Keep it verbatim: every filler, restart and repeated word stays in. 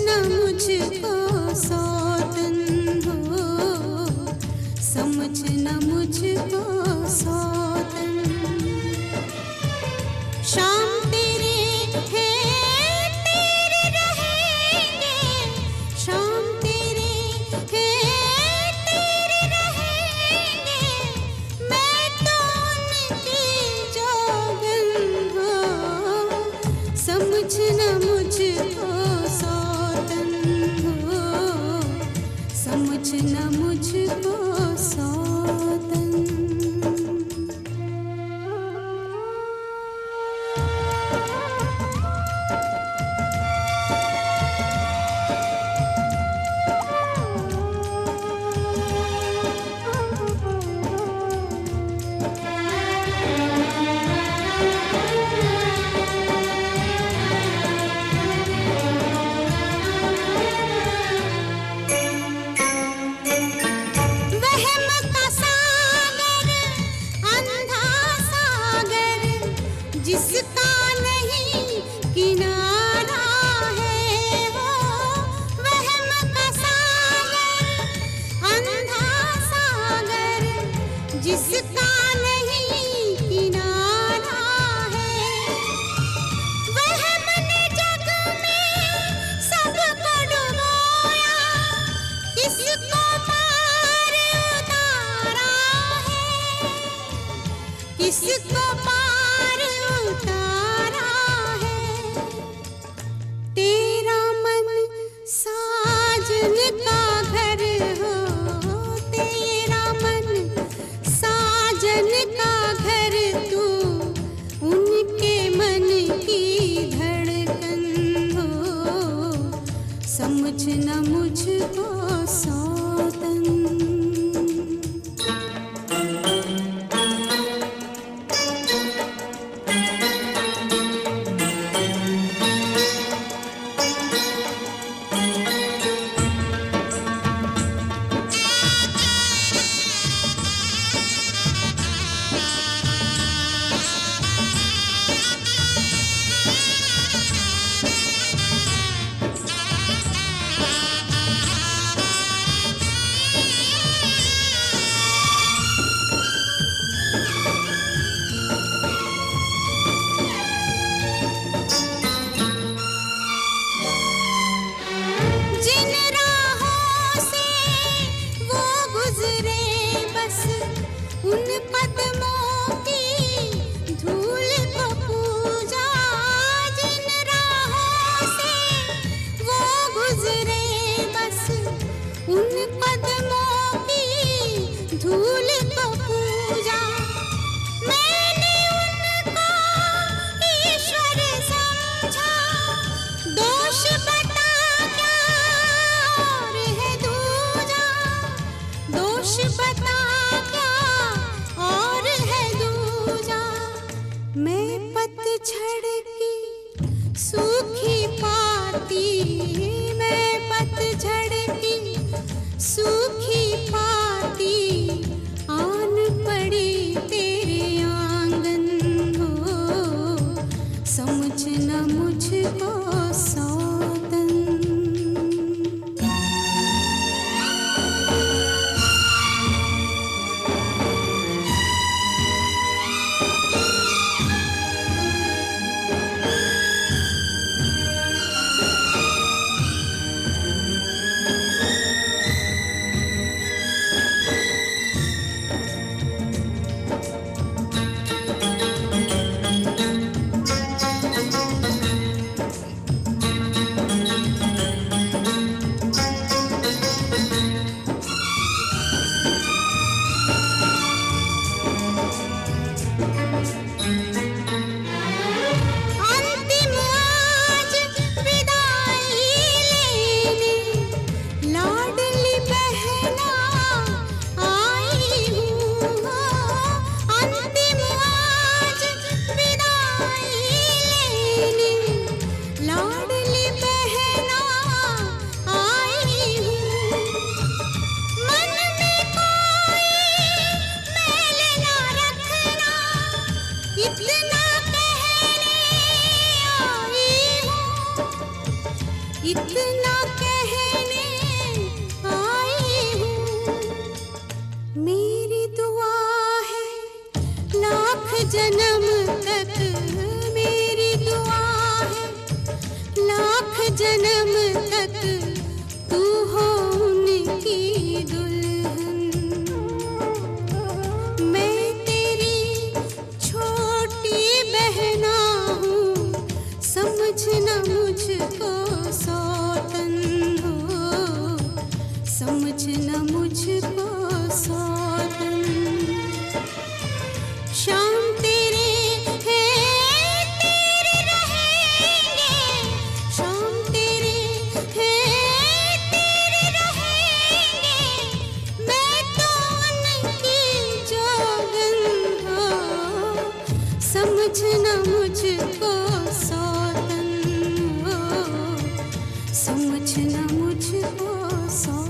समझना मुझको सौतन हो, समझना मुझको सौतन। शाम तेरे है तेरे रहेंगे, शाम तेरे है तेरे रहेंगे, मैं तो उनकी जोगन हो, समझना मुझको सौतन हो, समझना मुझको सौतन। वहम का सागर, अंधा सागर, जिसका नहीं किनारा है वो। वहम का सागर, अंधा सागर, जिसका नहीं किनारा है। वहम ने जग में सबको डुबोया, किसको पार उतारा है, किसको पार उतारा है। तेरा मन साजन का घर हो, तेरा मन साजन का घर, तू उनके मन की धड़कन हो, समझना मुझको सौतन। इतना कहने आई हूँ, मेरी दुआ है लाख जन्म तक, मेरी दुआ है लाख जन्म तक तू हो उनकी दुल्हन। मैं तेरी छोटी बहना हूँ, समझना मुझको सौतन हो, समझना मुझको सौतन। शाम तेरे हैं तेरे रहेंगे, शाम तेरे हैं तेरे रहेंगे, मैं तो उनकी जोगन हो, समझना मुझको सौतन हो, समझना मुझको सौतन।